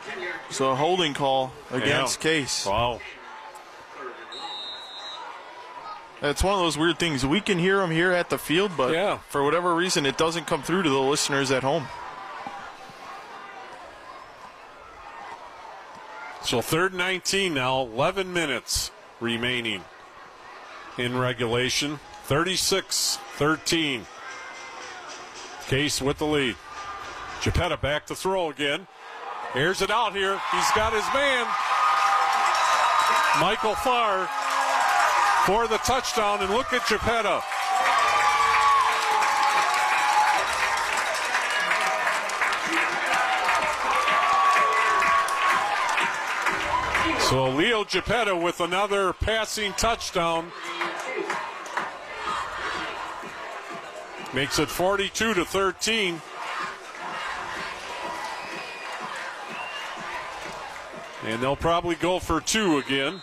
So a holding call against Case. Wow. It's one of those weird things. We can hear them here at the field, but for whatever reason, it doesn't come through to the listeners at home. So 3rd and 19 now, 11 minutes remaining in regulation. 36-13. Case with the lead. Geppetta back to throw again. Airs it out here. He's got his man. Michael Farr for the touchdown, and look at Geppetta. So Leo Geppetta with another passing touchdown. Makes it 42-13. And they'll probably go for 2 again.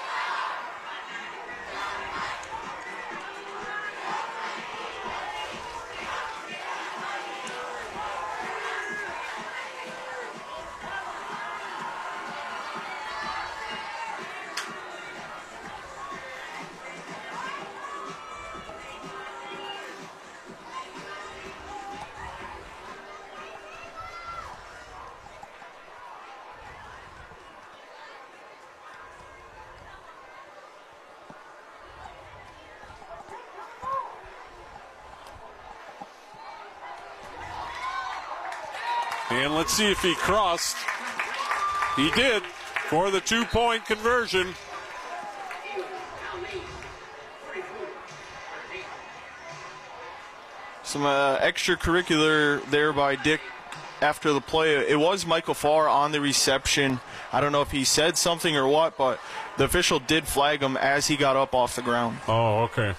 And let's see if he crossed. He did for the 2-point conversion. Some extracurricular there by Dick after the play. It was Michael Farr on the reception. I don't know if he said something or what, but the official did flag him as he got up off the ground. Oh, okay.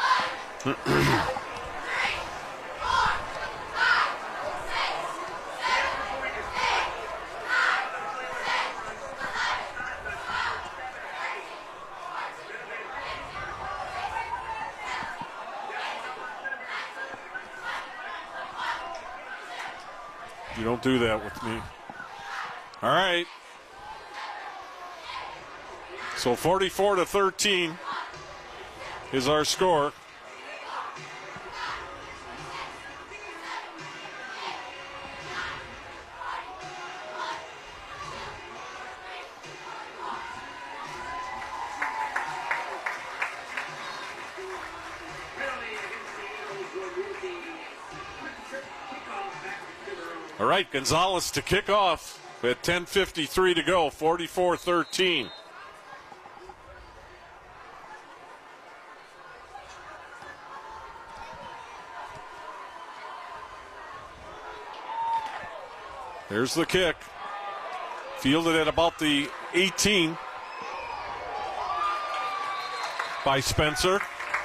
You don't do that with me. All right. So 44-13 is our score. All right, Gonzalez to kick off with 10:53 to go, 44-13. There's the kick. Fielded at about the 18 by Spencer.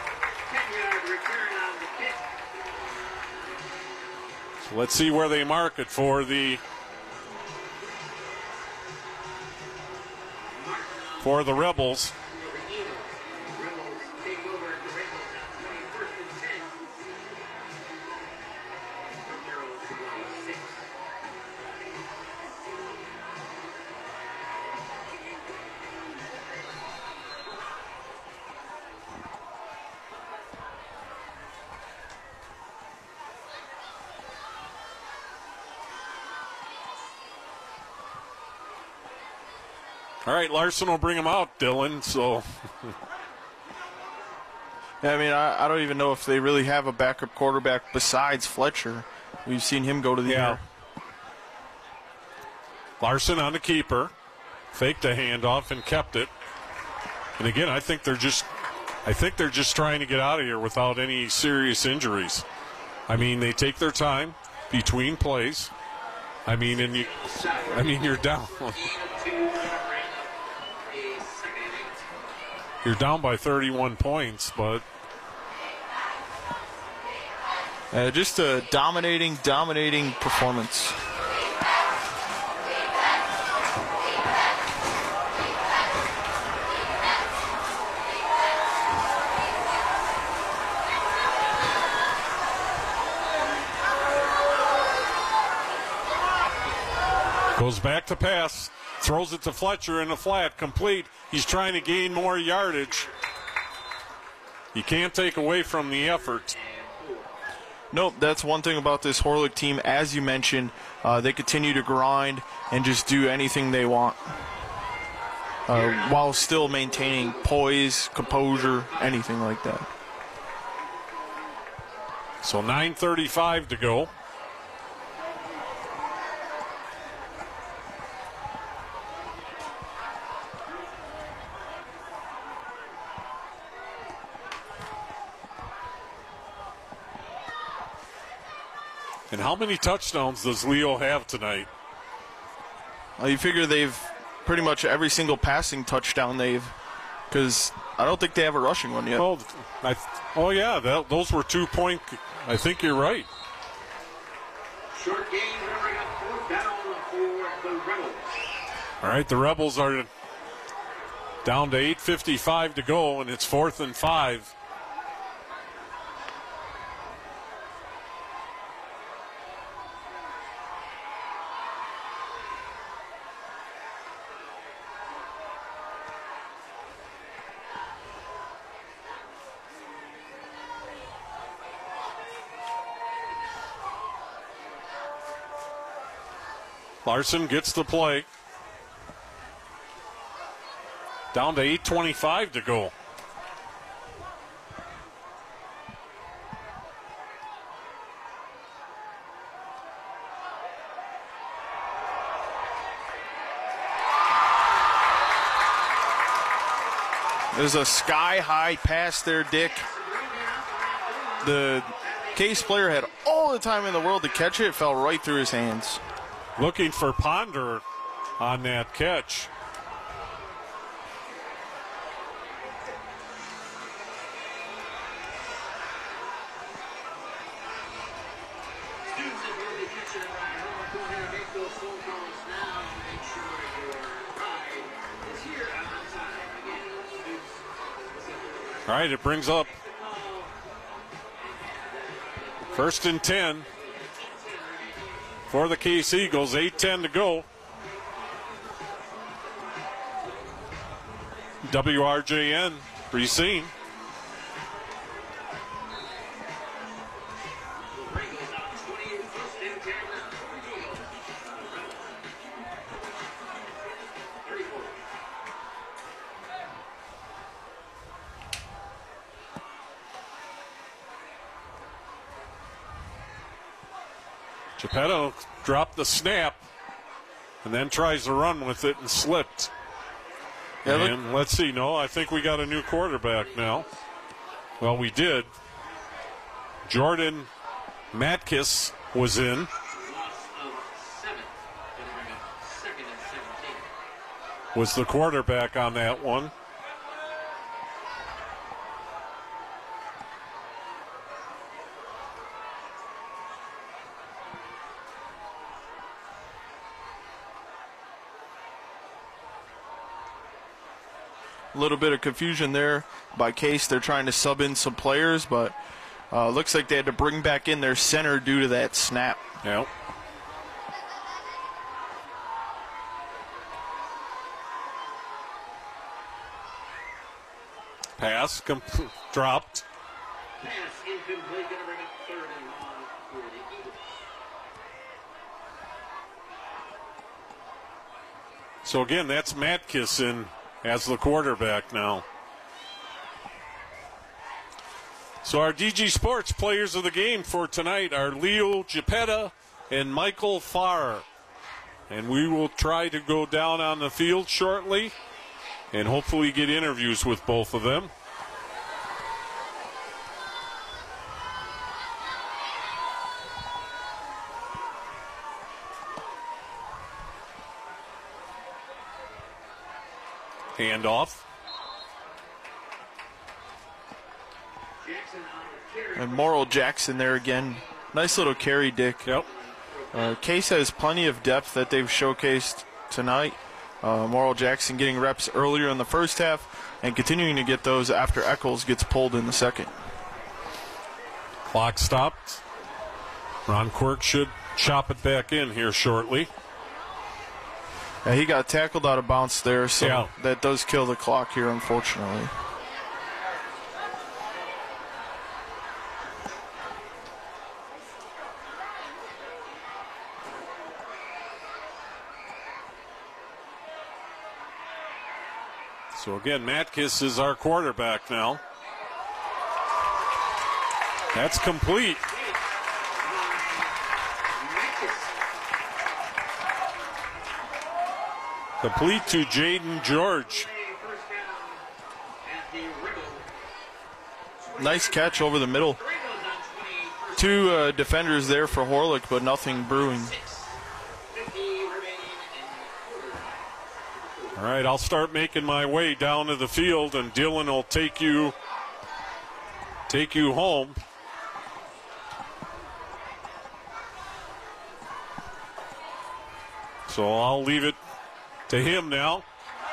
So let's see where they mark it for the Rebels. All right, Larson will bring him out, Dylan. So, yeah, I mean, I don't even know if they really have a backup quarterback besides Fletcher. We've seen him go to the air. Larson on the keeper, faked a handoff and kept it. And again, I think they're just trying to get out of here without any serious injuries. I mean, they take their time between plays. I mean, you're down. You're down by 31 points, but just a dominating performance. Goes back to pass. Throws it to Fletcher in the flat. Complete. He's trying to gain more yardage. You can't take away from the effort. Nope, that's one thing about this Horlick team. As you mentioned, they continue to grind and just do anything they want while still maintaining poise, composure, anything like that. So 9:35 to go. And how many touchdowns does Leo have tonight? You figure they've pretty much every single passing touchdown because I don't think they have a rushing one yet. Those were 2 point. I think you're right. Short game, covering up 4th down for the Rebels. All right, the Rebels are down to 8:55 to go, and it's 4th and 5. Larson gets the play. Down to 8:25 to go. There's a sky-high pass there, Dick. The Case player had all the time in the world to catch it. It fell right through his hands. Looking for Ponder on that catch. All right, it brings up 1st and 10 for the Case Eagles. 8:10 to go. WRJN, Racine. Geppetto dropped the snap and then tries to run with it and slipped. Yeah, and let's see. No, I think we got a new quarterback now. Well, we did. Jordan Matkis was in. Was the quarterback on that one. A little bit of confusion there by Case. They're trying to sub in some players, but looks like they had to bring back in their center due to that snap. Yep. Pass dropped. Pass incomplete. Going to bring up 3rd and long for the Eagles. So again, that's Matkis in as the quarterback now. So our DG Sports players of the game for tonight are Leo Geppetta and Michael Farr. And we will try to go down on the field shortly and hopefully get interviews with both of them. Handoff. And Morrill Jackson there again. Nice little carry, Dick. Yep. Case has plenty of depth that they've showcased tonight. Morrill Jackson getting reps earlier in the first half and continuing to get those after Eccles gets pulled in the second. Clock stopped. Ron Quirk should chop it back in here shortly. Yeah, he got tackled out of bounds there, so Yeah. that does kill the clock here, unfortunately. So again, Matkiss is our quarterback now. That's complete. Complete to Jaden George. First down at the Riggle. Nice catch over the middle. Riggle on 28. Two defenders there for Horlick, but nothing brewing. 50 remaining in All right, I'll start making my way down to the field, and Dylan will take you home. So I'll leave it to him now.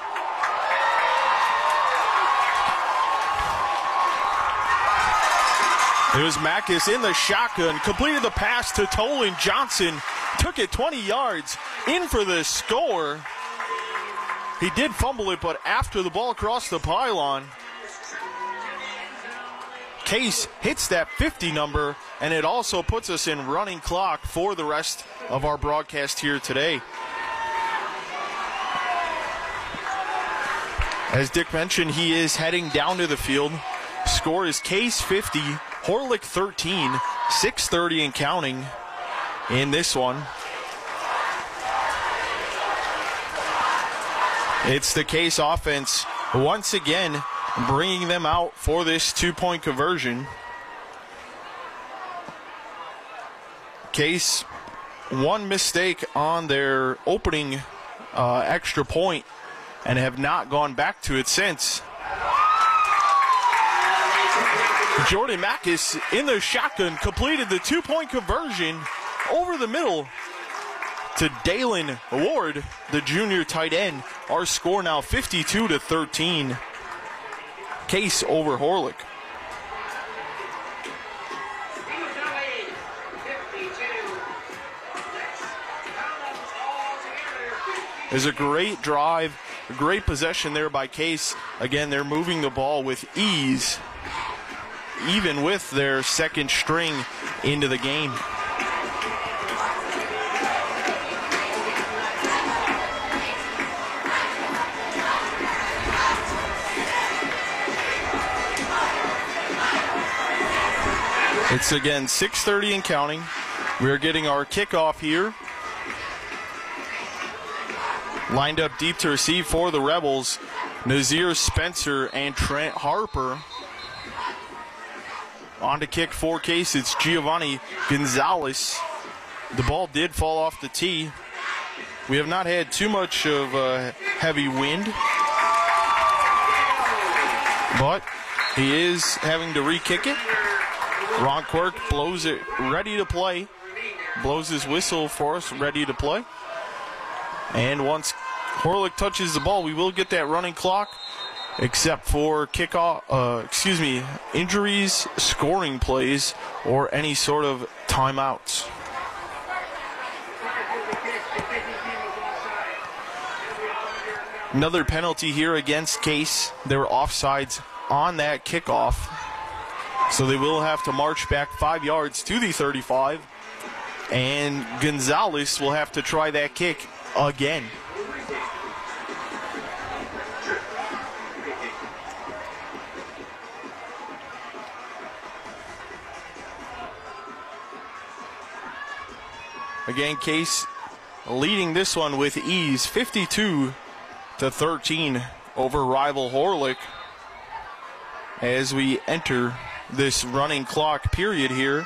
It was Mackis in the shotgun, completed the pass to Tolan Johnson, took it 20 yards, in for the score. He did fumble it, but after the ball crossed the pylon, Case hits that 50 number, and it also puts us in running clock for the rest of our broadcast here today. As Dick mentioned, he is heading down to the field. Score is Case 50, Horlick 13, 6:30 and counting in this one. It's the Case offense once again bringing them out for this two-point conversion. Case, one mistake on their opening extra point and have not gone back to it since. Jordan Mackis in the shotgun completed the two-point conversion over the middle to Dalen Ward, the junior tight end. Our score now 52-13. Case over Horlick. There's a great drive, a great possession there by Case. Again, they're moving the ball with ease, even with their second string into the game. It's again 6:30 and counting. We're getting our kickoff here. Lined up deep to receive for the Rebels, Nazir Spencer and Trent Harper. On to kick for Case, it's Giovanni Gonzalez. The ball did fall off the tee. We have not had too much of a heavy wind, but he is having to re-kick it. Ron Quirk blows it ready to play. Blows his whistle for us, ready to play. And once Horlick touches the ball, we will get that running clock, except for injuries, scoring plays, or any sort of timeouts. Another penalty here against Case. There were offsides on that kickoff, so they will have to march back 5 yards to the 35, and Gonzalez will have to try that kick again. Again, Case leading this one with ease, 52-13 over rival Horlick as we enter this running clock period here.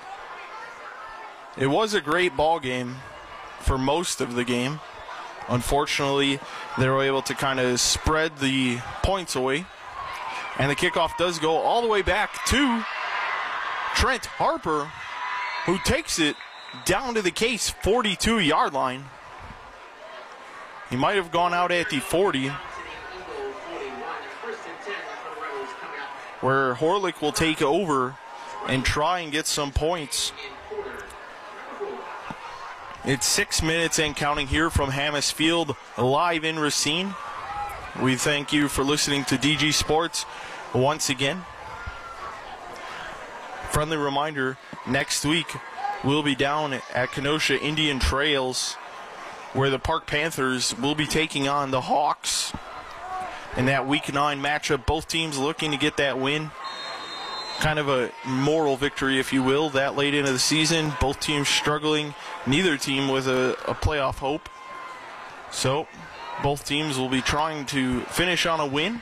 It was a great ball game for most of the game. Unfortunately, they were able to kind of spread the points away. And the kickoff does go all the way back to Trent Harper, who takes it down to the Case 42-yard line. He might have gone out at the 40, where Horlick will take over and try and get some points. It's 6 minutes and counting here from Hamas Field, live in Racine. We thank you for listening to DG Sports once again. Friendly reminder, next week we'll be down at Kenosha Indian Trails, where the Park Panthers will be taking on the Hawks in that Week 9 matchup. Both teams looking to get that win. Kind of a moral victory, if you will, that late into the season. Both teams struggling. Neither team with a playoff hope. So, both teams will be trying to finish on a win.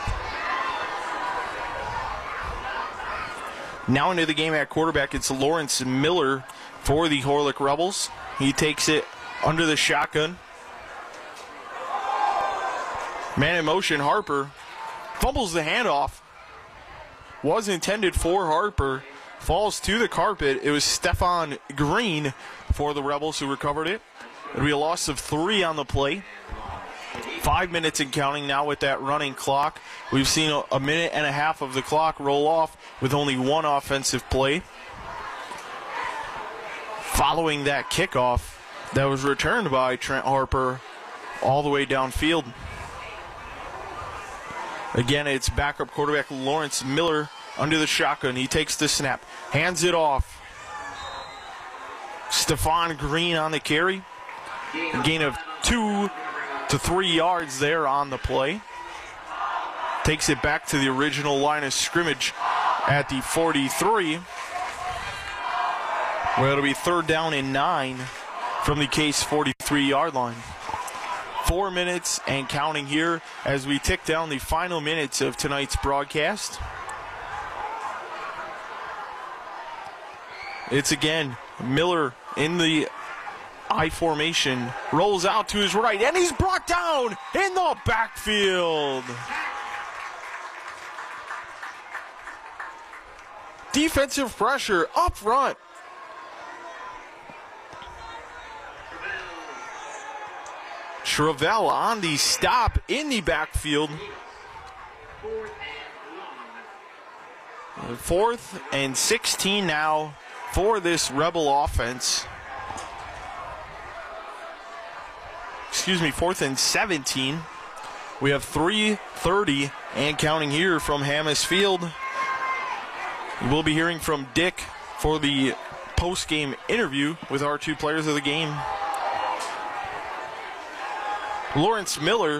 Now into the game at quarterback, it's Lawrence Miller for the Horlick Rebels. He takes it under the shotgun. Man in motion, Harper fumbles the handoff. Was intended for Harper. Falls to the carpet. It was Stefan Green for the Rebels who recovered it. It'll be a loss of 3 on the play. 5 minutes and counting now with that running clock. We've seen a minute and a half of the clock roll off with only one offensive play. Following that kickoff that was returned by Trent Harper all the way downfield. Again, it's backup quarterback Lawrence Miller under the shotgun. He takes the snap, hands it off. Stefan Green on the carry. A gain of 2 to 3 yards there on the play. Takes it back to the original line of scrimmage at the 43, where it'll be 3rd down and 9 from the Case 43-yard line. 4 minutes and counting here as we tick down the final minutes of tonight's broadcast. It's again Miller in the I formation, rolls out to his right, and he's brought down in the backfield. Defensive pressure up front. Travell on the stop in the backfield. 4th and 16 now for this Rebel offense. 4th and 17. We have 3:30 and counting here from Hamas Field. We'll be hearing from Dick for the post-game interview with our 2 players of the game. Lawrence Miller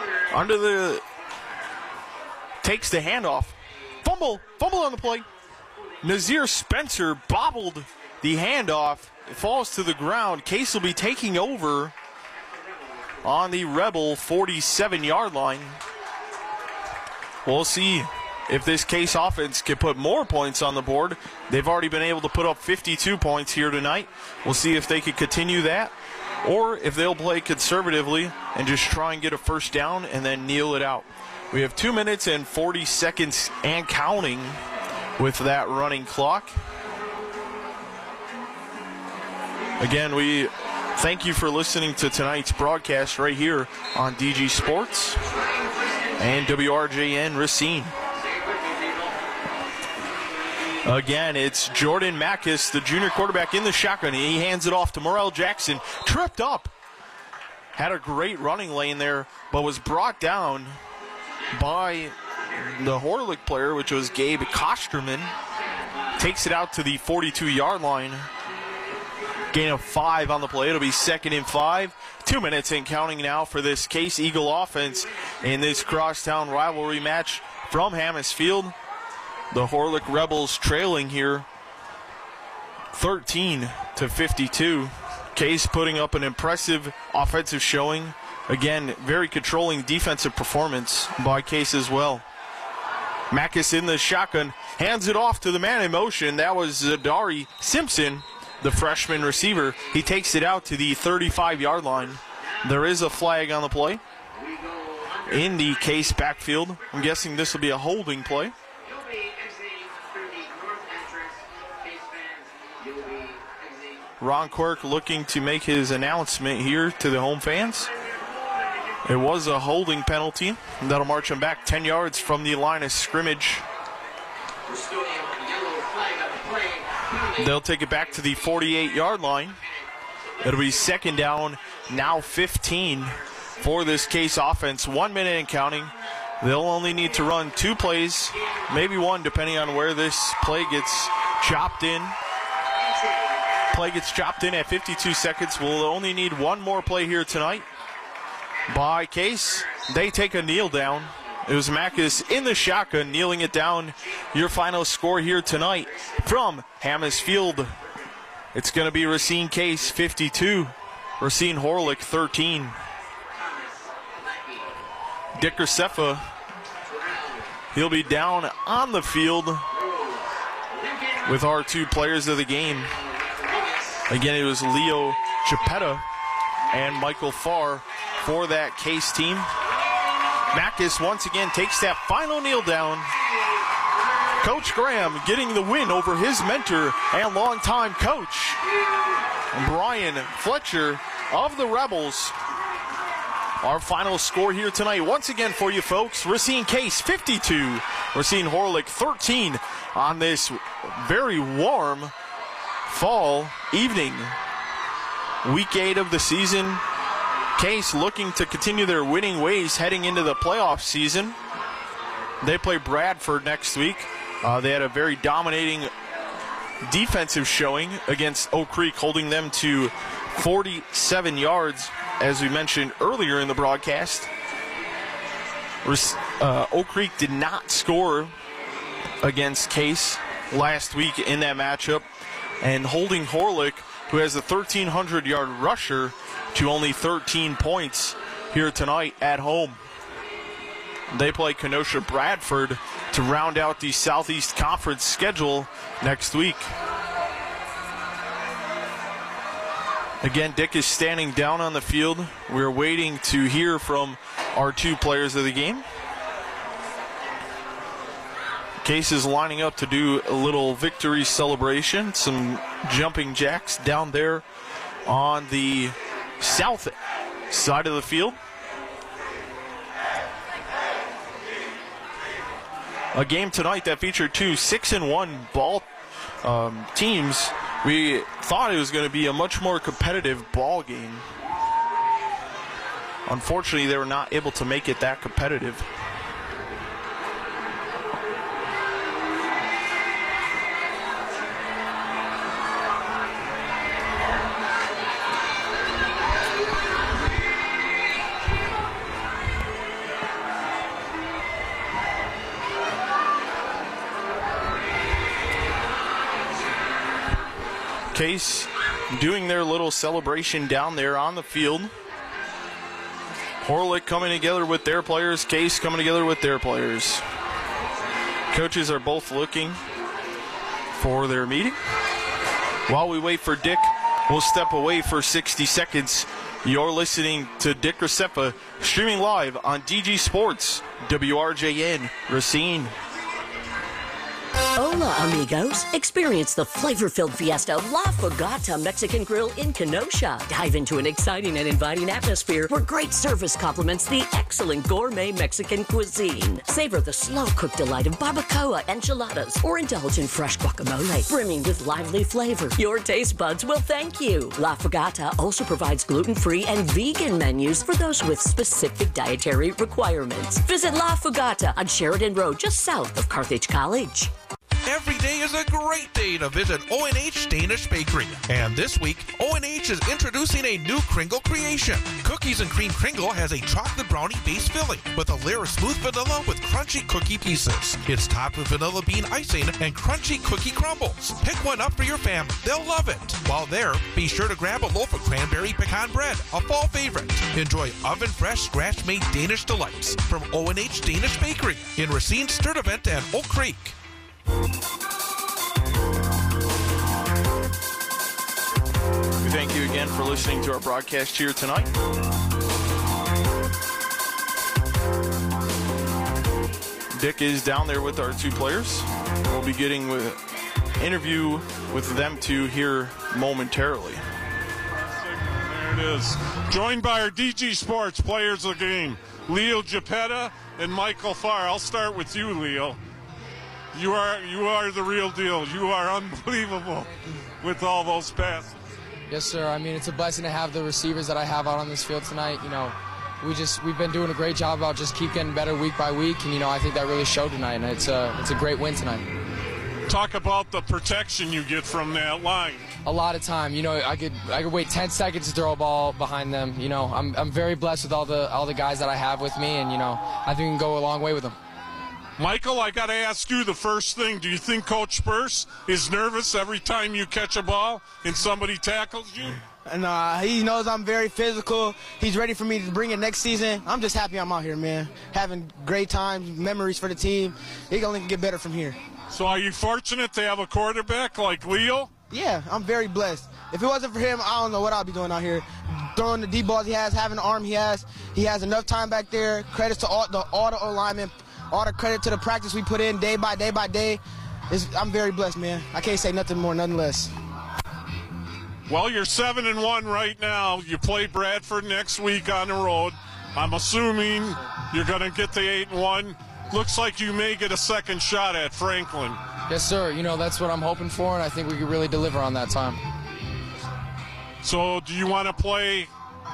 takes the handoff. Fumble on the play. Nazir Spencer bobbled the handoff. It falls to the ground. Case will be taking over on the Rebel 47-yard line. We'll see if this Case offense can put more points on the board. They've already been able to put up 52 points here tonight. We'll see if they can continue that, or if they'll play conservatively and just try and get a first down and then kneel it out. We have 2 minutes and 40 seconds and counting with that running clock. Again, we thank you for listening to tonight's broadcast right here on DG Sports and WRJN Racine. Again, it's Jordan Mackis, the junior quarterback, in the shotgun. He hands it off to Morrell Jackson. Tripped up. Had a great running lane there, but was brought down by the Horlick player, which was Gabe Kosterman. Takes it out to the 42-yard line. Gain of 5 on the play. It'll be 2nd and 5. 2 minutes and counting now for this Case Eagle offense in this crosstown rivalry match from Hamas Field. The Horlick Rebels trailing here 13-52. Case putting up an impressive offensive showing. Again, very controlling defensive performance by Case as well. Mackis in the shotgun, hands it off to the man in motion. That was Zadari Simpson, the freshman receiver. He takes it out to the 35-yard line. There is a flag on the play in the Case backfield. I'm guessing this will be a holding play. Ron Quirk looking to make his announcement here to the home fans. It was a holding penalty. That'll march him back 10 yards from the line of scrimmage. They'll take it back to the 48-yard line. It'll be second down, now 15 for this Case offense. 1 minute and counting. They'll only need to run 2 plays, maybe 1, depending on where this play gets chopped in. Play gets chopped in at 52 seconds. We'll only need 1 more play here tonight by Case. They take a kneel down. It was Mackus in the shotgun, kneeling it down. Your final score here tonight from Hammes Field. It's going to be Racine Case 52, Racine Horlick 13. Dick Graceffa, he'll be down on the field with our 2 players of the game. Again, it was Leo Geppetta and Michael Farr for that Case team. Mackus once again takes that final kneel down. Coach Graham getting the win over his mentor and longtime coach, Brian Fletcher of the Rebels. Our final score here tonight, once again for you folks, Racine Case 52, Racine Horlick 13 on this very warm fall evening. Week 8 of the season. Case looking to continue their winning ways heading into the playoff season. They play Bradford next week. They had a very dominating defensive showing against Oak Creek, holding them to 47 yards, as we mentioned earlier in the broadcast. Oak Creek did not score against Case last week in that matchup, and holding Horlick, who has a 1,300-yard rusher, to only 13 points here tonight at home. They play Kenosha Bradford to round out the Southeast Conference schedule next week. Again, Dick is standing down on the field. We're waiting to hear from our 2 players of the game. Case is lining up to do a little victory celebration, some jumping jacks down there on the south side of the field. A game tonight that featured 2 6-1 ball teams. We thought it was going to be a much more competitive ball game. Unfortunately, they were not able to make it that competitive. Case doing their little celebration down there on the field. Horlick coming together with their players. Case coming together with their players. Coaches are both looking for their meeting. While we wait for Dick, we'll step away for 60 seconds. You're listening to Dick Graceffa, streaming live on DG Sports, WRJN, Racine. Hola, amigos. Experience the flavor-filled fiesta of La Fogata Mexican Grill in Kenosha. Dive into an exciting and inviting atmosphere where great service complements the excellent gourmet Mexican cuisine. Savor the slow-cooked delight of barbacoa enchiladas or indulge in fresh guacamole, brimming with lively flavor. Your taste buds will thank you. La Fogata also provides gluten-free and vegan menus for those with specific dietary requirements. Visit La Fogata on Sheridan Road, just south of Carthage College. Every day is a great day to visit O&H Danish Bakery. And this week, O&H is introducing a new Kringle creation. Cookies and Cream Kringle has a chocolate brownie base filling with a layer of smooth vanilla with crunchy cookie pieces. It's topped with vanilla bean icing and crunchy cookie crumbles. Pick one up for your family. They'll love it. While there, be sure to grab a loaf of cranberry pecan bread, a fall favorite. Enjoy oven-fresh, scratch-made Danish delights from O&H Danish Bakery in Racine, Sturtevant, and Oak Creek. We thank you again for listening to our broadcast here tonight. Dick is down there with our 2 players. We'll be getting an interview with them 2 here momentarily. There it is. Joined by our DG Sports players of the game, Leo Geppetta and Michael Farr. I'll start with you, Leo. You are the real deal. You are unbelievable with all those passes. Yes, sir. I mean, it's a blessing to have the receivers that I have out on this field tonight. You know, we've been doing a great job about just keep getting better week by week, and I think that really showed tonight, and it's a great win tonight. Talk about the protection you get from that line. A lot of time. I could wait 10 seconds to throw a ball behind them. I'm very blessed with all the guys that I have with me, and I think we can go a long way with them. Michael, I got to ask you the first thing. Do you think Coach Spurs is nervous every time you catch a ball and somebody tackles you? He knows I'm very physical. He's ready for me to bring it next season. I'm just happy I'm out here, man. Having great times, memories for the team. It can only get better from here. So are you fortunate to have a quarterback like Leo? Yeah, I'm very blessed. If it wasn't for him, I don't know what I'd be doing out here. Throwing the deep balls he has, having the arm he has enough time back there. Credits to all the O-linemen. All the credit to the practice we put in day by day by day. I'm very blessed, man. I can't say nothing more, nothing less. Well, you're 7-1 right now. You play Bradford next week on the road. I'm assuming you're going to get the 8-1. Looks like you may get a second shot at Franklin. Yes, sir. That's what I'm hoping for, and I think we can really deliver on that time. So do you want to play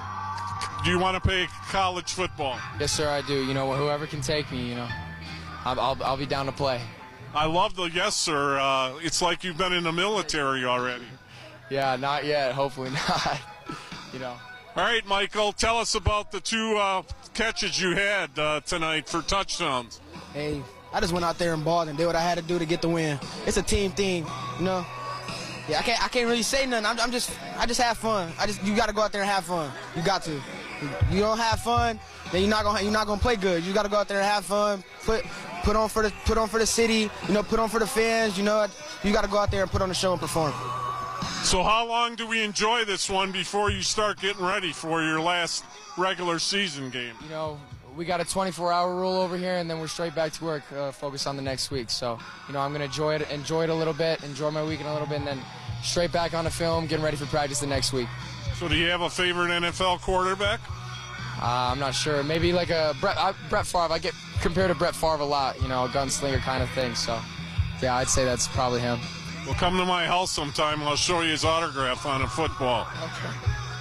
college football? Yes, sir, I do. Whoever can take me, I'll be down to play. I love the yes, sir. It's like you've been in the military already. Yeah, not yet. Hopefully not. All right, Michael, tell us about the two catches you had tonight for touchdowns. Hey, I just went out there and balled and did what I had to do to get the win. It's a team thing, Yeah, I can't really say nothing. I just have fun. You got to go out there and have fun. You got to. You don't have fun, then you're not gonna play good. You got to go out there and have fun. Put on for the city. Put on for the fans. You got to go out there and put on the show and perform. So how long do we enjoy this one before you start getting ready for your last regular season game? We got a 24-hour rule over here, and then we're straight back to work, focus on the next week. So, I'm going to enjoy it a little bit, enjoy my weekend a little bit, and then straight back on the film, getting ready for practice the next week. So do you have a favorite NFL quarterback? I'm not sure. Maybe like a Brett Favre. I get compared to Brett Favre a lot, a gunslinger kind of thing. So, yeah, I'd say that's probably him. Well, come to my house sometime. I'll show you his autograph on a football. Okay.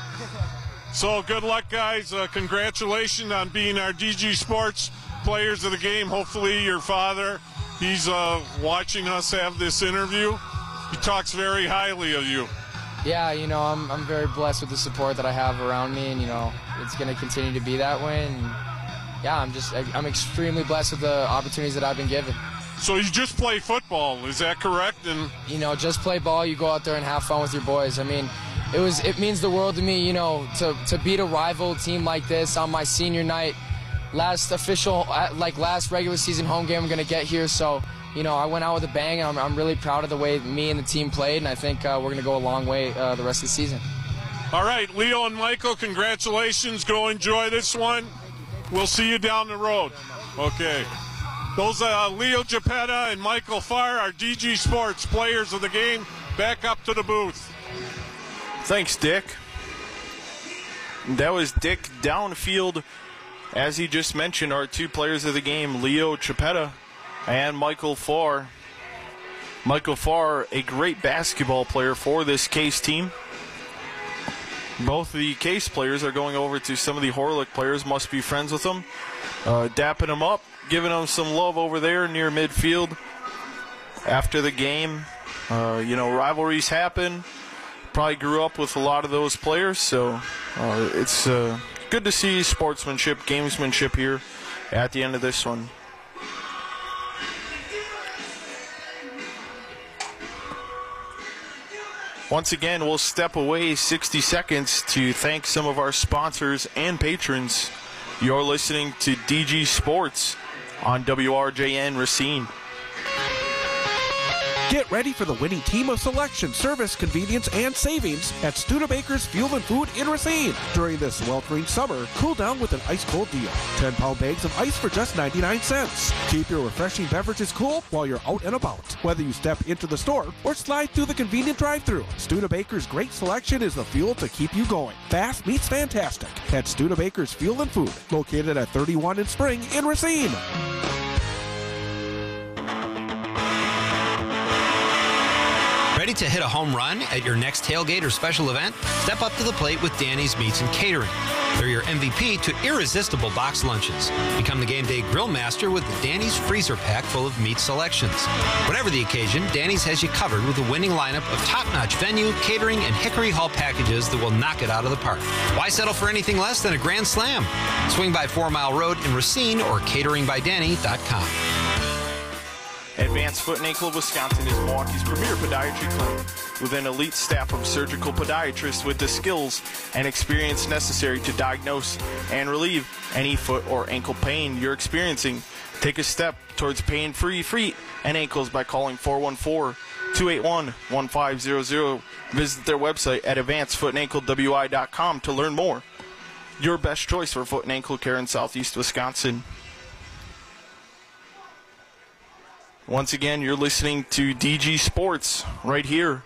So good luck, guys. Congratulations on being our DG Sports Players of the Game. Hopefully your father, he's watching us have this interview. He talks very highly of you. Yeah, I'm very blessed with the support that I have around me, and, it's going to continue to be that way. And, yeah, I'm extremely blessed with the opportunities that I've been given. So you just play football, is that correct? And just play ball. You go out there and have fun with your boys. I mean, it means the world to me, to beat a rival team like this on my senior night, last regular season home game I'm going to get here. So, I went out with a bang, and I'm really proud of the way me and the team played, and I think we're going to go a long way the rest of the season. All right, Leo and Michael, congratulations. Go enjoy this one. We'll see you down the road. Okay. Those Leo Geppetta and Michael Farr, our DG Sports Players of the Game. Back up to the booth. Thanks, Dick. That was Dick downfield. As he just mentioned, our two players of the game, Leo Geppetta and Michael Farr. Michael Farr, a great basketball player for this Case team. Both the Case players are going over to some of the Horlick players, must be friends with them, dapping them up, giving them some love over there near midfield. After the game, rivalries happen. Probably grew up with a lot of those players, so it's good to see sportsmanship, gamesmanship here at the end of this one. Once again, we'll step away 60 seconds to thank some of our sponsors and patrons. You're listening to DG Sports on WRJN Racine. Get ready for the winning team of selection, service, convenience, and savings at Studebaker's Fuel and Food in Racine. During this sweltering summer, cool down with an ice-cold deal. 10-pound bags of ice for just 99 cents. Keep your refreshing beverages cool while you're out and about. Whether you step into the store or slide through the convenient drive-thru, Studebaker's great selection is the fuel to keep you going. Fast meets fantastic at Studebaker's Fuel and Food, located at 31 in Spring in Racine. Ready Ready to hit a home run at your next tailgate or special event? Step up to the plate with Danny's Meats and Catering. They're your MVP to irresistible box lunches. Become the game day grill master with the Danny's freezer pack full of meat selections. Whatever the occasion, Danny's has you covered with a winning lineup of top-notch venue, catering, and Hickory Hall packages that will knock it out of the park. Why settle for anything less than a grand slam? Swing by 4 Mile Road in Racine or cateringbydanny.com. Advanced Foot and Ankle of Wisconsin is Milwaukee's premier podiatry clinic with an elite staff of surgical podiatrists with the skills and experience necessary to diagnose and relieve any foot or ankle pain you're experiencing. Take a step towards pain-free feet and ankles by calling 414-281-1500. Visit their website at advancedfootandanklewi.com to learn more. Your best choice for foot and ankle care in Southeast Wisconsin. Once again, you're listening to DG Sports right here.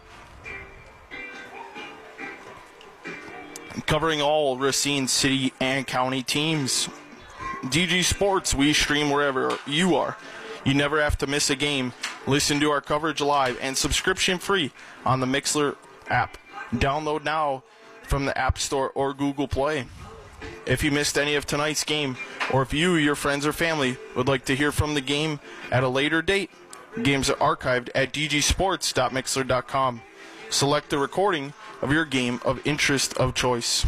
Covering all Racine City and County teams. DG Sports, we stream wherever you are. You never have to miss a game. Listen to our coverage live and subscription free on the Mixlr app. Download now from the App Store or Google Play. If you missed any of tonight's game, or if you, your friends, or family would like to hear from the game at a later date, games are archived at dgsports.mixlr.com. Select the recording of your game of interest of choice.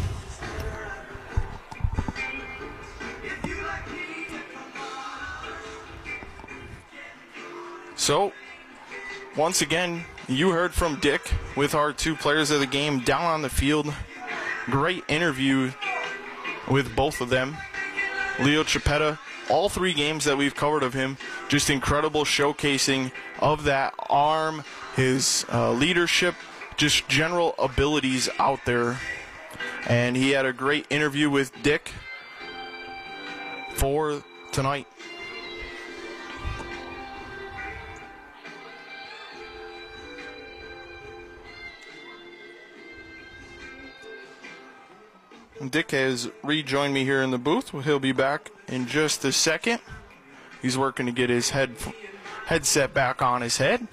So, once again, you heard from Dick with our two players of the game down on the field. Great interview with both of them. Leo Chipetta, all 3 games that we've covered of him, just incredible showcasing of that arm, his leadership, just general abilities out there. And he had a great interview with Dick for tonight. Dick has rejoined me here in the booth. He'll be back in just a second. He's working to get his headset back on his head.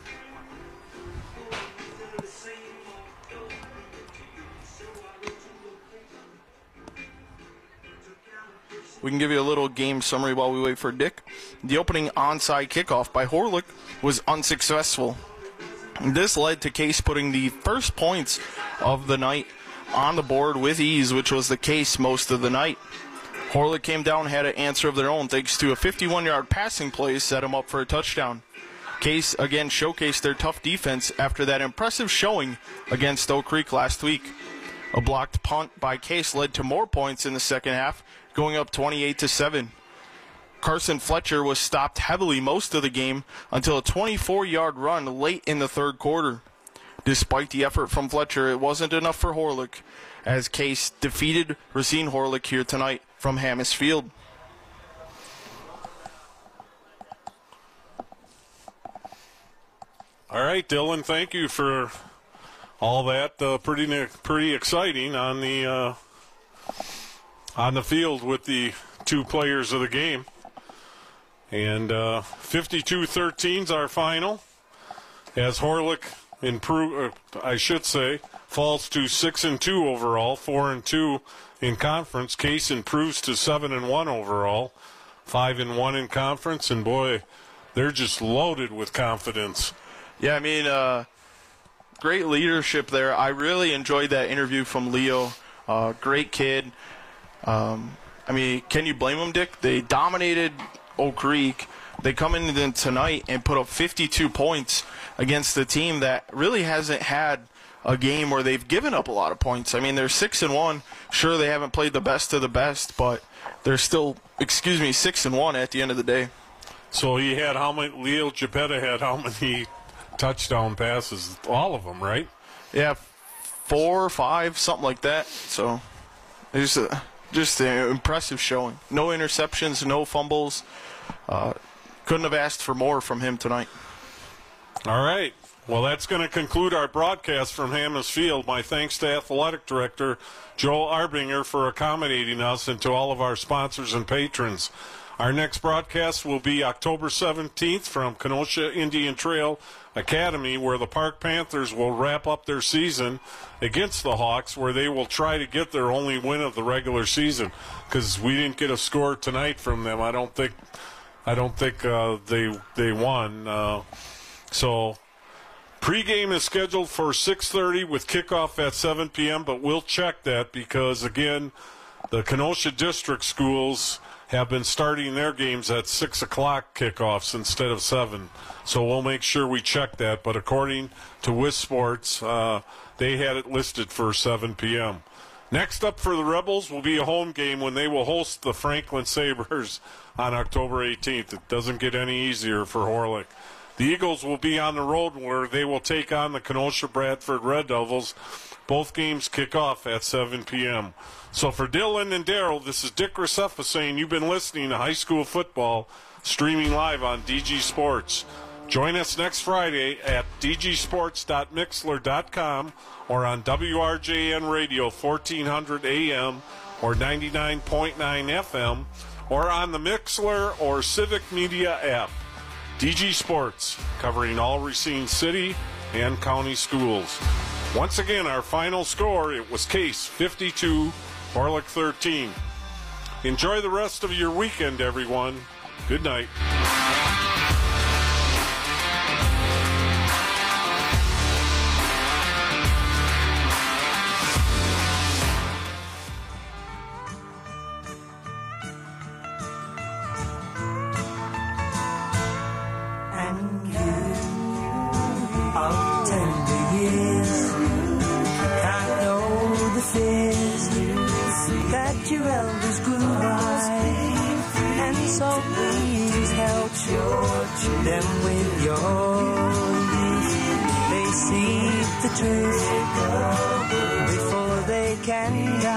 We can give you a little game summary while we wait for Dick. The opening onside kickoff by Horlick was unsuccessful. This led to Case putting the first points of the night on the board with ease, which was the case most of the night. Horlick came down, had an answer of their own thanks to a 51-yard passing play set him up for a touchdown. Case again showcased their tough defense after that impressive showing against Oak Creek last week. A blocked punt by Case led to more points in the second half, going up 28-7. Carson Fletcher was stopped heavily most of the game until a 24-yard run late in the third quarter. Despite the effort from Fletcher, it wasn't enough for Horlick, as Case defeated Racine Horlick here tonight from Hammis Field. All right, Dylan, thank you for all that. Pretty exciting on the field with the 2 players of the game. And 52-13 is our final, as Horlick falls to 6-2 overall, 4-2 in conference. Case improves to 7-1 overall, 5-1 in conference, and boy, they're just loaded with confidence. Yeah, I mean, great leadership there. I really enjoyed that interview from Leo. Great kid. I mean, can you blame him, Dick? They dominated Oak Creek. They come in tonight and put up 52 points against a team that really hasn't had a game where they've given up a lot of points. I mean, they're 6-1. Sure, they haven't played the best of the best, but they're still, 6-1 at the end of the day. So he had how many? Leo Chipetta had how many touchdown passes? All of them, right? Yeah, 4 or 5, something like that. So it's just an impressive showing. No interceptions, no fumbles. Couldn't have asked for more from him tonight. All right. Well, that's going to conclude our broadcast from Hammis Field. My thanks to Athletic Director Joel Arbinger for accommodating us and to all of our sponsors and patrons. Our next broadcast will be October 17th from Kenosha Indian Trail Academy, where the Park Panthers will wrap up their season against the Hawks, where they will try to get their only win of the regular season, because we didn't get a score tonight from them. I don't think they won. So pregame is scheduled for 6:30 with kickoff at 7 p.m., but we'll check that because, again, the Kenosha District schools have been starting their games at 6 o'clock kickoffs instead of 7. So we'll make sure we check that. But according to WIS Sports, they had it listed for 7 p.m. Next up for the Rebels will be a home game when they will host the Franklin Sabres on October 18th. It doesn't get any easier for Horlick. The Eagles will be on the road where they will take on the Kenosha Bradford Red Devils. Both games kick off at 7 p.m. So for Dylan and Daryl, this is Dick Racefa saying you've been listening to High School Football, streaming live on DG Sports. Join us next Friday at dgsports.mixler.com or on WRJN Radio 1400 AM or 99.9 FM or on the Mixler or Civic Media app. DG Sports, covering all Racine City and county schools. Once again, our final score, it was Case 52, Horlick 13. Enjoy the rest of your weekend, everyone. Good night. Your elders grew wise, and so please help them with your youth. They seek the truth before they can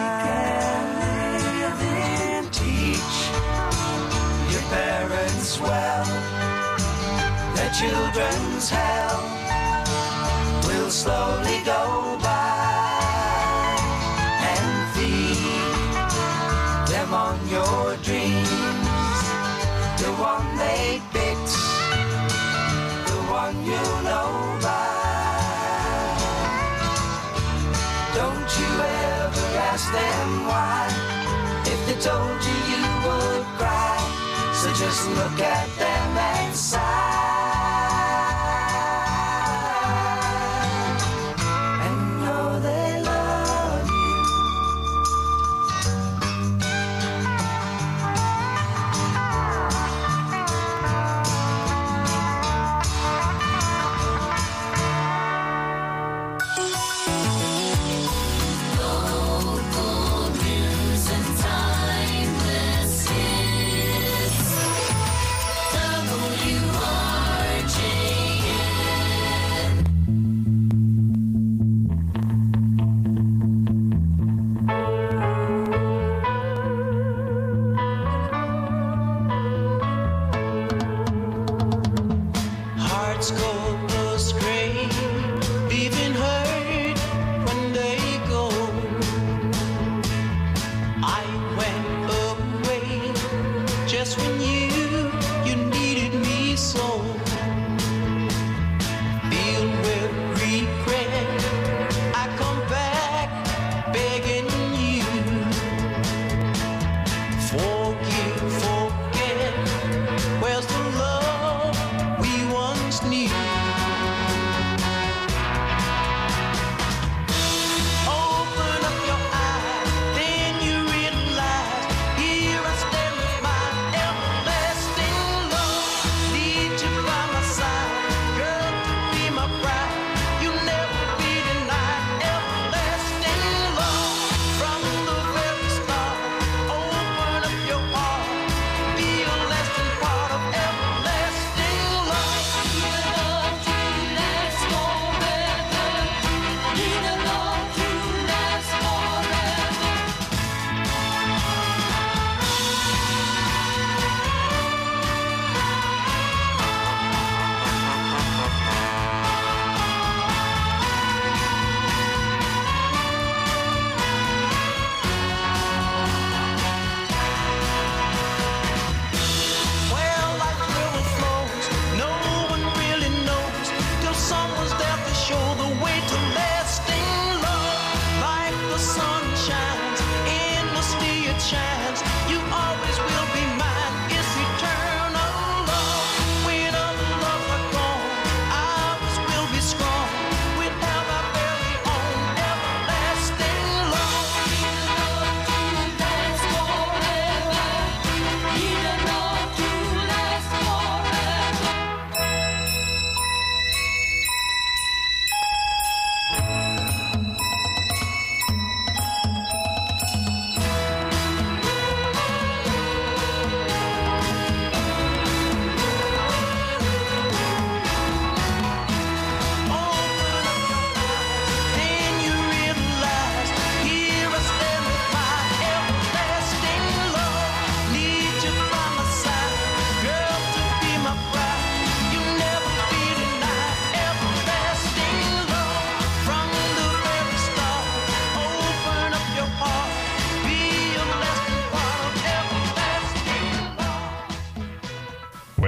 die. Then teach your parents well. Their children's hell will slowly go by. On your dreams, the one they picked, the one you know by. Don't you ever ask them why. If they told you, you would cry. So just look at them and sigh.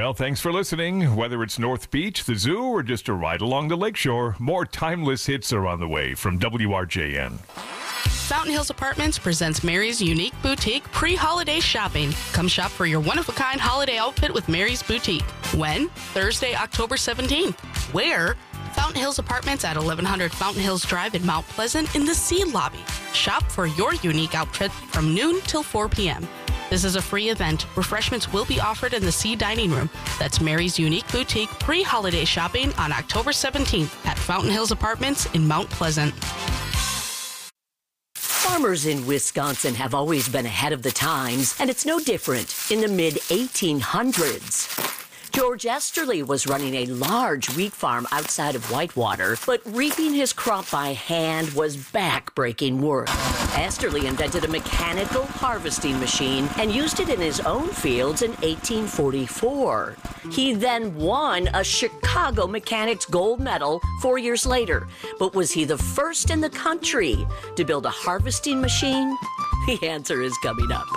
Well, thanks for listening. Whether it's North Beach, the zoo, or just a ride along the lakeshore, more timeless hits are on the way from WRJN. Fountain Hills Apartments presents Mary's Unique Boutique pre-holiday shopping. Come shop for your one-of-a-kind holiday outfit with Mary's Boutique. When? Thursday, October 17th. Where? Fountain Hills Apartments at 1100 Fountain Hills Drive in Mount Pleasant in the C Lobby. Shop for your unique outfit from noon till 4 p.m. This is a free event. Refreshments will be offered in the C Dining Room. That's Mary's Unique Boutique pre-holiday shopping on October 17th at Fountain Hills Apartments in Mount Pleasant. Farmers in Wisconsin have always been ahead of the times, and it's no different in the mid-1800s. George Esterly was running a large wheat farm outside of Whitewater, but reaping his crop by hand was back-breaking work. Esterly invented a mechanical harvesting machine and used it in his own fields in 1844. He then won a Chicago Mechanics Gold Medal 4 years later. But was he the first in the country to build a harvesting machine? The answer is coming up.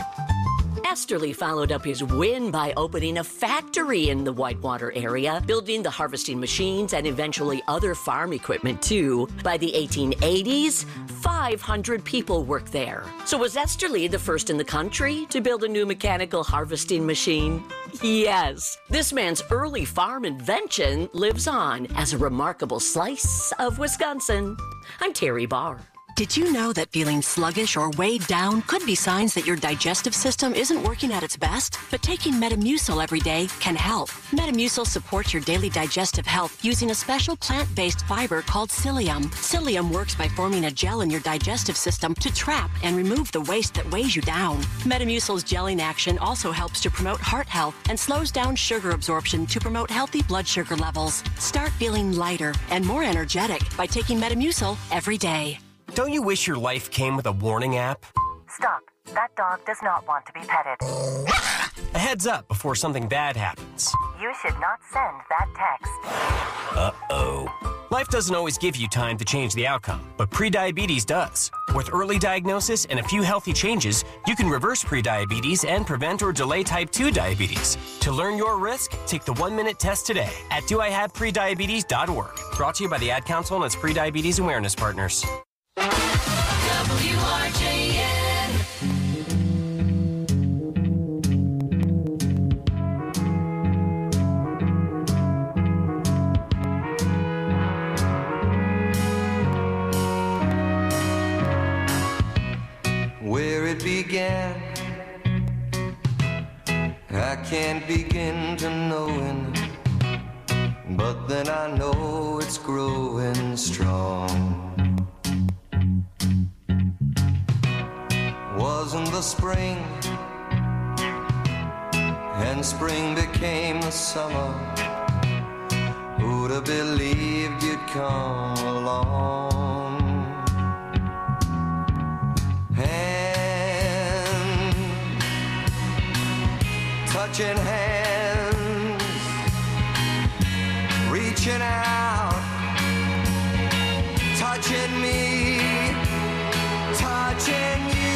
Esterly followed up his win by opening a factory in the Whitewater area, building the harvesting machines and eventually other farm equipment too. By the 1880s, 500 people worked there. So was Esterly the first in the country to build a new mechanical harvesting machine? Yes. This man's early farm invention lives on as a remarkable slice of Wisconsin. I'm Terry Barr. Did you know that feeling sluggish or weighed down could be signs that your digestive system isn't working at its best? But taking Metamucil every day can help. Metamucil supports your daily digestive health using a special plant-based fiber called psyllium. Psyllium works by forming a gel in your digestive system to trap and remove the waste that weighs you down. Metamucil's gelling action also helps to promote heart health and slows down sugar absorption to promote healthy blood sugar levels. Start feeling lighter and more energetic by taking Metamucil every day. Don't you wish your life came with a warning app? Stop. That dog does not want to be petted. A heads up before something bad happens. You should not send that text. Uh-oh. Life doesn't always give you time to change the outcome, but prediabetes does. With early diagnosis and a few healthy changes, you can reverse prediabetes and prevent or delay type 2 diabetes. To learn your risk, take the 1-minute test today at doihaveprediabetes.org. Brought to you by the Ad Council and its Prediabetes Awareness Partners. WRJN. Where it began, I can't begin to knowing, but then I know it's growing strong. Wasn't the spring, and spring became the summer. Who'd have believed you'd come along? Hands, touching hands, reaching out, touching me, touching you.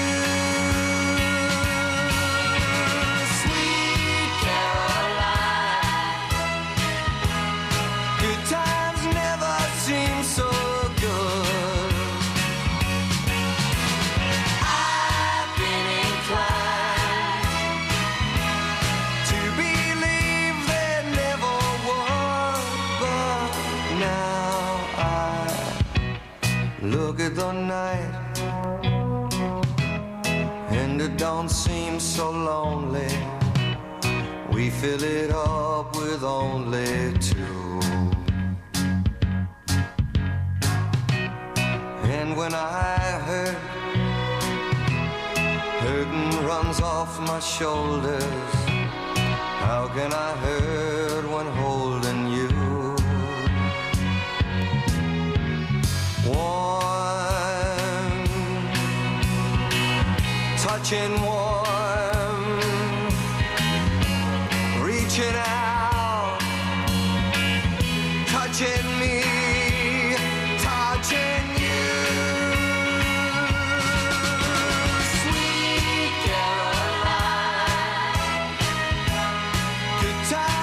The night, and it don't seem so lonely. We fill it up with only two. And when I hurt, hurting runs off my shoulders. How can I hurt when holding you? Touching warm, reaching out, touching me, touching you. Sweet Caroline, good time.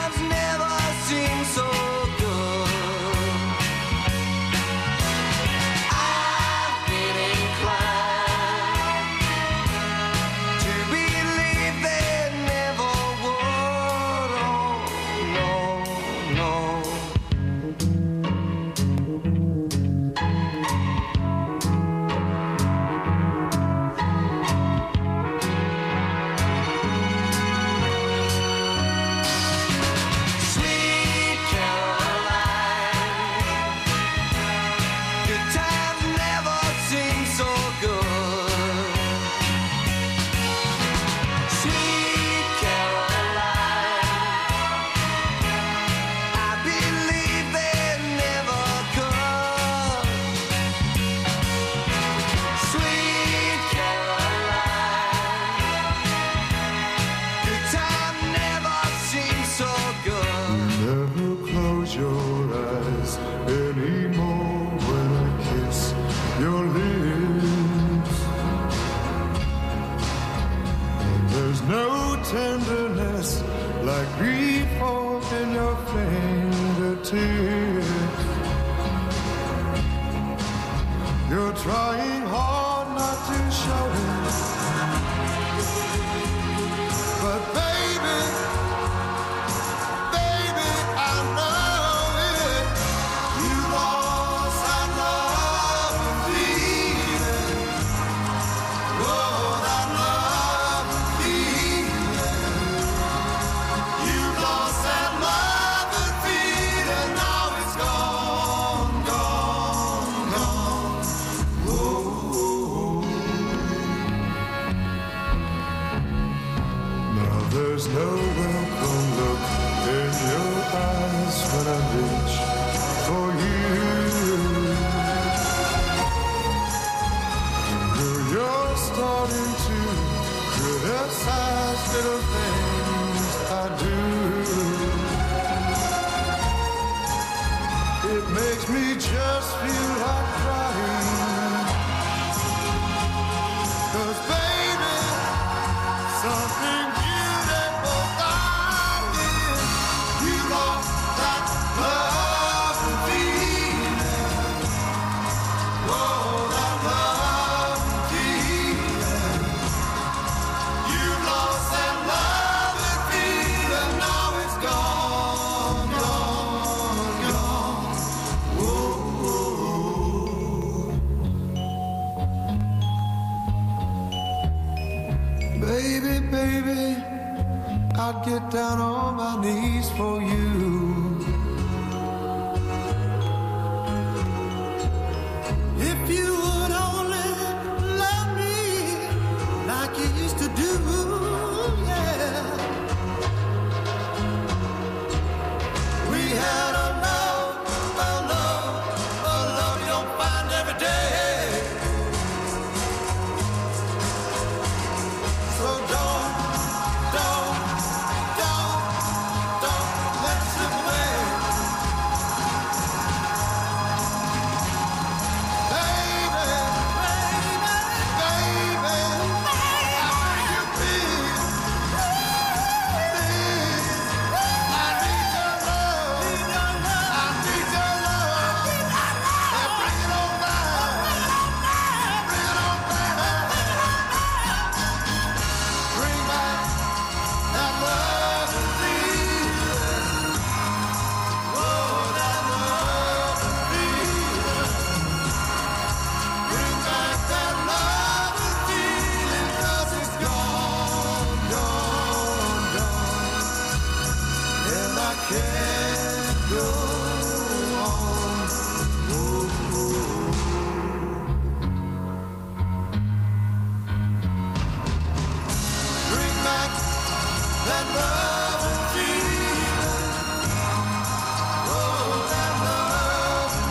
tears. You're trying hard not to show it, but baby, I know it. You lost that love and feeling. Oh, that love and feeling. You lost that love and feeling. Now it's gone, gone, gone. Oh. Now there's no welcome look in your eyes when I reach for you. Girl, you're starting to criticize little things I do. It makes me just feel like crying. 'Cause baby, something beautiful I did. You lost that love and feeling. Oh, that love and feeling. You lost that love and feeling. Now it's gone, gone, gone. Whoa. Baby, baby, I'd get down on my knees for you. If you would only love me like you used to do, yeah. We had a love you don't find every day. So don't let it slip away. Baby, how you feel? I need your love. I need your love. And bring it on back. Bring it on back. Bring back that love and feeling. Oh, that love and feeling. Bring back that love and feeling. 'Cause it's gone, gone, gone. And I can't go on. Bring back that love and feeling. Oh, that love and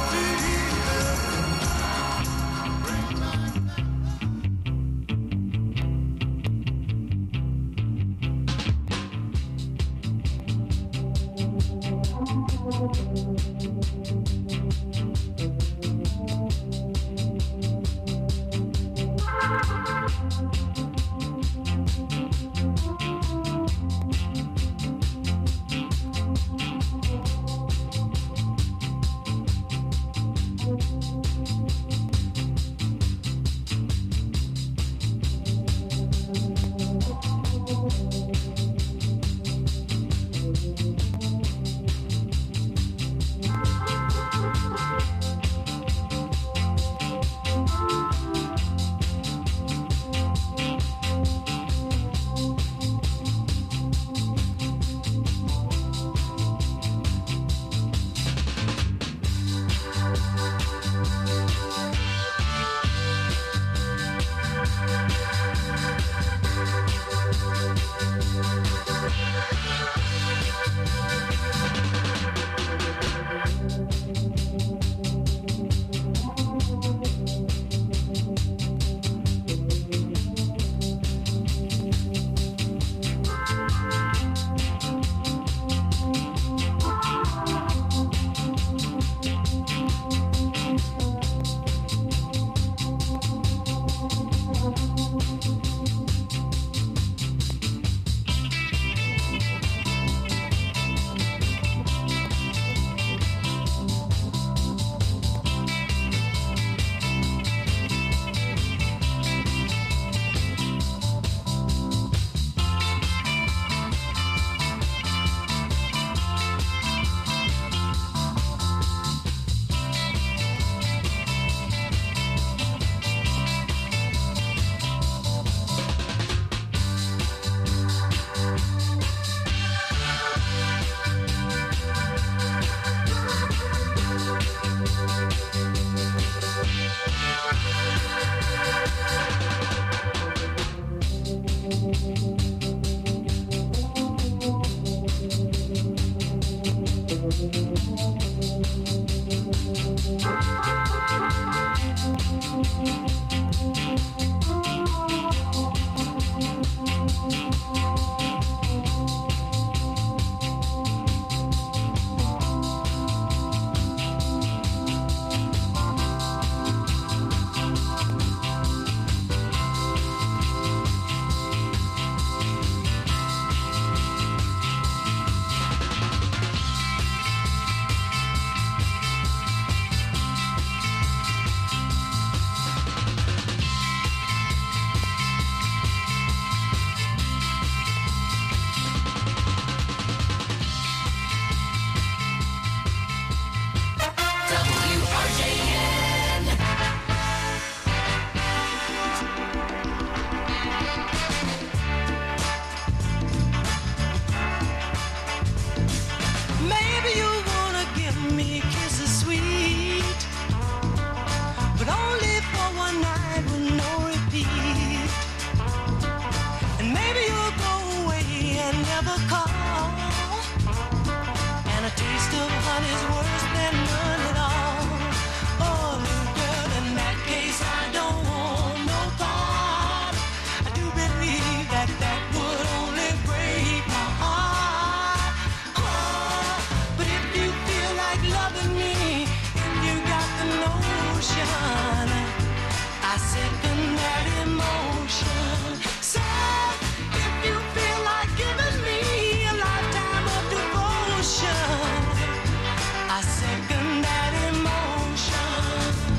Maybe you wanna give me kisses sweet, but only for one night with no repeat. And maybe you'll go away and never call, and a taste of honey's worse than none at all. Oh, little girl, in that case I don't want no part. I do believe that that would only break my heart. Oh, but if you feel like loving me, if you got the notion, I second that emotion. So if you feel like giving me a lifetime of devotion, I second that emotion.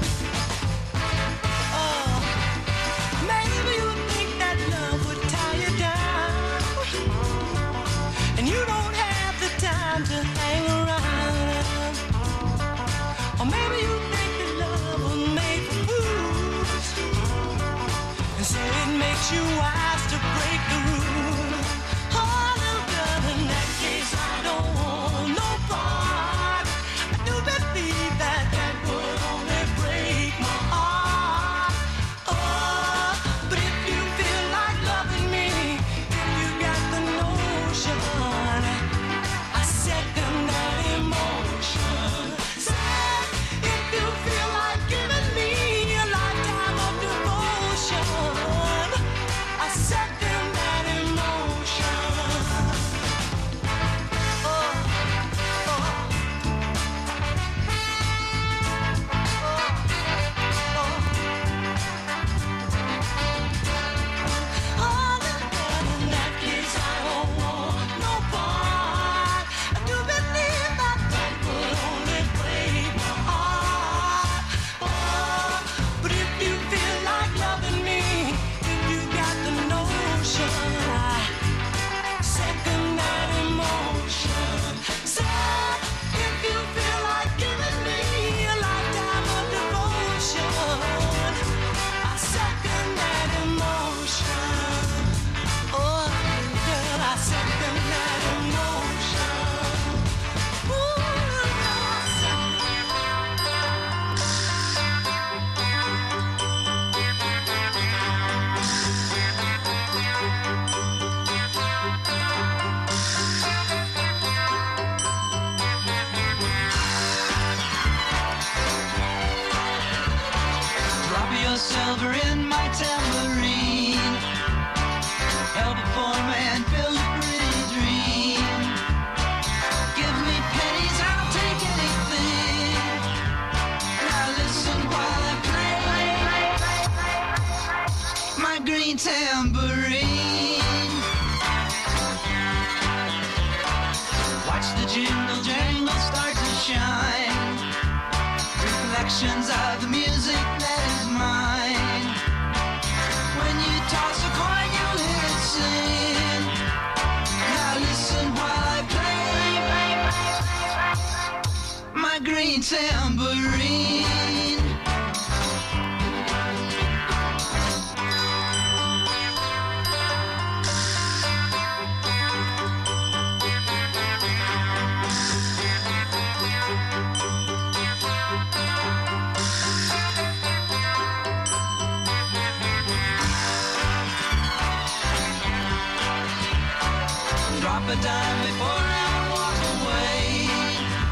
Oh, maybe you think that love would tie you down, and you don't have the time to hang around. Or maybe you think that love will make fools, and so it makes you wise to break the rules. Oh, little girl, in that case I don't want no part. I do believe that that would only break my heart. Oh, but if you feel like loving me, if you got the notion, I second that emotion. Say, if you feel like giving me a lifetime of devotion, I second that emotion. Oh, in that case I don't want no part. I do believe that that would only break my heart. Oh, but if you feel like loving me, if you got the notion, I second that emotion. Say, if you feel like giving me a lifetime of devotion, I second that emotion. Oh, girl, I second that emotion. Ooh, Drop your silver in my tambourine. Help a poor man build a pretty dream. Give me pennies, I'll take anything. Now listen while I play my green tambourine. Watch the jingle jangle start to shine. Reflections of the music that is mine. When you toss a coin, you'll hear it sing. Now listen while I play my green tambourine. Drop a dime before I walk away.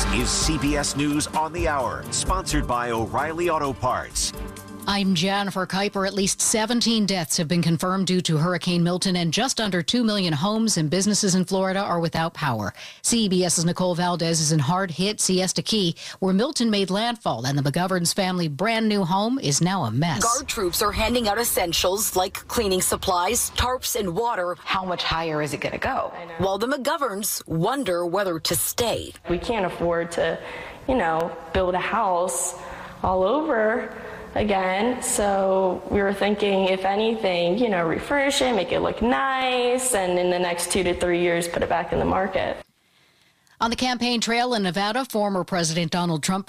is CBS News on the Hour, sponsored by O'Reilly Auto Parts. I'm Jennifer Kuiper. At least 17 deaths have been confirmed due to Hurricane Milton, and just under 2 million homes and businesses in Florida are without power. CBS's Nicole Valdez is in hard-hit Siesta Key, where Milton made landfall, and the McGovern's family brand new home is now a mess. Guard troops are handing out essentials like cleaning supplies, tarps, and water. How much higher is it going to go? While the McGoverns wonder whether to stay. We can't afford to, build a house all over again. So we were thinking, if anything, refurnish it, make it look nice, and in the next 2 to 3 years, put it back in the market. On the campaign trail in Nevada, former President Donald Trump